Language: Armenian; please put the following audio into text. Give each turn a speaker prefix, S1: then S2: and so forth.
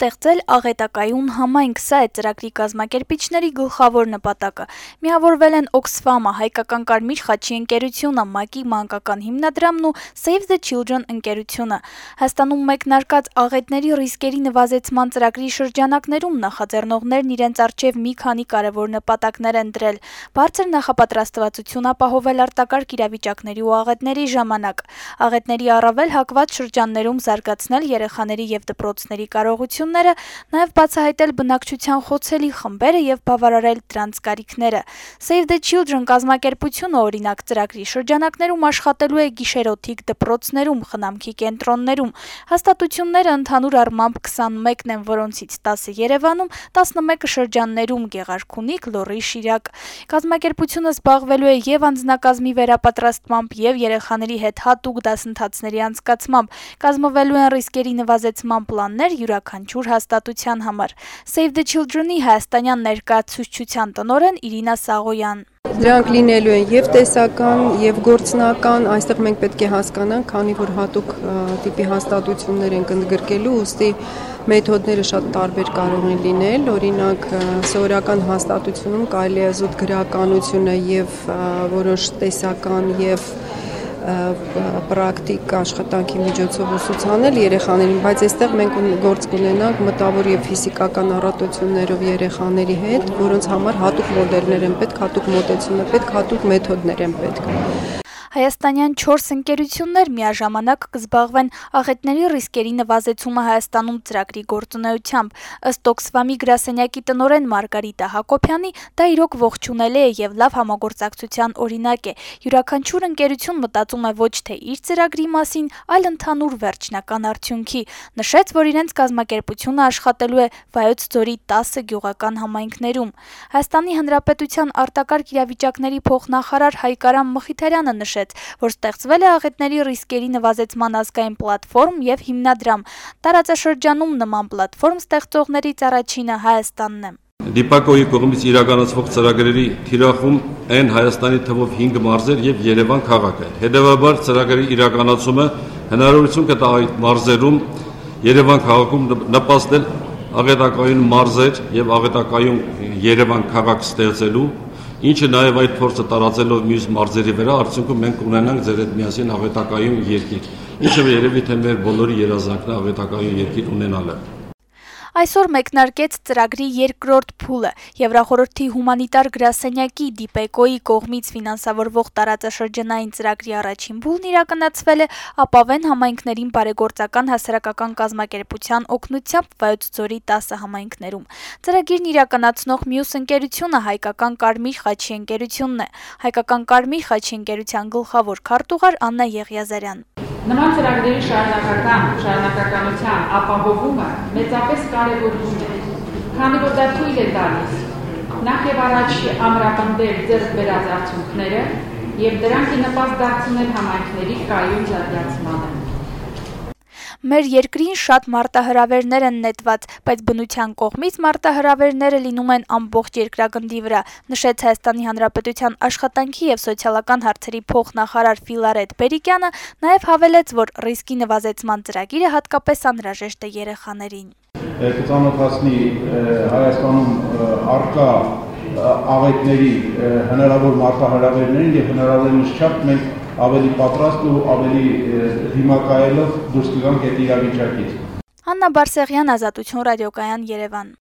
S1: Ստեղծել աղետակայուն համայնք, սա է ծրագրի կազմակերպիչների գլխավոր նպատակը։ Միավորվել են Oxfam-ը, Հայկական Կարմիր խաչի ընկերությունը, ՄԱԿ-ի մանկական հիմնադրամն ու Save the Children ընկերությունը։ Հայաստանում մեկնարկած աղետների ռիսկերի նվազեցման ծրագրի շրջանակներում նախաձեռնողներն իրենց առջև մի քանի կարևոր նպատակներ են դրել. բարձր նախապատրաստվածություն ապահովել արտակարգ իրավիճակների ու աղետների ժամանակ, աղետների առավել հակված շրջաններում զարգացնել երեխաների և դպրոցների կարողությունները, նաև բացահայտել բնակչության խոցելի խմբերը և բավարարել դրանց կարիքները։ Save the Children կազմակերպությունը, օրինակ, ծրագրի շրջանակներում աշխատելու է գիշերօթիկ դպրոցներում, խնամքի կենտրոններում։ Հաստատությունները ընդհանուր առմամբ 21 են, որոնցից 10-ը Երևանում, 11-ը շրջաններում՝ Գեղարքունիք, Լոռի, Շիրակ։ Կազմակերպությունը զբաղվելու է և անձնակազմի վերապատրաստմամբ, և երեխաների հետ հատուկ դասընթացների անցկացմամբ, կազմվելու են ռիսկերի նվազեցման պլաններ յուրաքանչյուր հաստատության համար։ Save the Children-ի հայաստանյան ներկայացուցչության տնօրեն Իրինա Սաղոյան.
S2: Դրանք լինելու են և տեսական, և գործնական, այստեղ մենք պետք է հասկանանք, քանի որ հատուկ տիպի հաստատություններ ենք ընդգրկելու, ուստի մեթոդները շատ տարբեր կարող են լինել, օրինակ սովորական հաստատությունում կարելի է զուտ գրականությունը և որոշ տեսական և պրակտիկ աշխատանքի միջոցով ուսուցանել երեխաներին, բայց այստեղ մենք գործ կունենանք մտավոր և ֆիզիկական առատություններով երեխաների հետ, որոնց համար հատուկ մոդելներ են պետք, հատուկ մոտեցում է պետք, հատուկ մեթոդներ են պետք։
S1: Հայաստանյան 4 ընկերություններ միաժամանակ կզբաղվեն աղետների ռիսկերի նվազեցումը Հայաստանում ծրագրի գործունեությամբ։ Ըստ Oxfam-ի գրասենյակի տնօրեն Մարգարիտա Հակոբյանի, դա իրոք ողջունելի է և լավ համագործակցության օրինակ է։ Յուրաքանչյուր ընկերություն մտածում է ոչ թե իր ծրագրի մասին, այլ ընդհանուր վերջնական արդյունքի։ Նշեց, որ իրենց կազմակերպությունը աշխատելու է Վայոց ձորի 10 գյուղական համայնքներում։ Հայաստանի Հանրապետության արտակարգ իրավիճակների փոխնախարար Հայկարամ Մխիթարյանը նշեց, որ ստեղծվել է աղետների ռիսկերի նվազեցման ազգային պլատֆորմ և հիմնադրամ։ Տարածաշրջանում նման պլատֆորմ ստեղծողներից առաջինը Հայաստանն է։
S3: Դիպակոյի կողմից իրականացվող ծրագրերի թիրախում են Հայաստանի թվով 5 մարզեր և Երևան քաղաքը։ Հետևաբար ծրագրի իրականացումը հնարավորություն կտա այդ մարզերում Երևան քաղաքում նպաստել աղետակայուն մարզեր և աղետակայուն Երևան քաղաք ստեղծելու, ինչը նաև այդ փորձը տարածելով մյուս մարզերի վրա, արդյունքում մենք ունենանք ձեր հետ միասին աղետակայուն երկիր, ինչը երևի թե մեր բոլորի երազանքն է աղետակայուն երկիր ունենալը։
S1: Այսօր մեկնարկեց ծրագրի երկրորդ փուլը։ Եվրախորհրդի հումանիտար գրասենյակի Դիպեկոյի կողմից ֆինանսավորվող տարածաշրջանային ծրագրի առաջին փուլն իրականացվել է Ապավեն համայնքներին բարեգործական հասարակական կազմակերպության օգնությամբ Վայոց ձորի 10 համայնքներում։ Ծրագիրն իրականացնող մյուս ընկերությունը Հայկական Կարմիր խաչի ընկերությունն է։ Հայկական Կարմիր խաչի ընկերության գլխավոր քարտուղար Աննա Եղիազարյան.
S4: Նման ծրագրերի շարունակականության ապահովումը մեծապես կարևորվում է, քանի որ դա թույլ է տալիս նախ եւ առաջ ամրապնդել ձեռք բերած արդյունքները եւ դրանք նպաստ դարձնել համայնքների կայուն զարգացմանը։
S1: Մեր երկրին շատ մարտահրավերներ են նետված, բայց բնության կողմից մարտահրավերները լինում են ամբողջ երկրագնդի վրա, նշեց Հայաստանի Հանրապետության աշխատանքի և սոցիալական հարցերի փոխնախարար Ֆիլարետ Բերիկյանը, նաև հավելեց, որ ռիսկի նվազեցման ծրագիրը հատկապես անհրաժեշտ է երեխաներին։
S5: Կծանոթացնի Հայաստանում առկա աղետների հնարավոր մարտահրավերներին և հնարավորինս չափ մենք ավելի պատրաստ ու ավելի դիմակայելով դուրս կգանք այդ իրավիճակից։
S1: Աննա Բարսեղյան, Ազատություն ռադիոկայան, Երևան։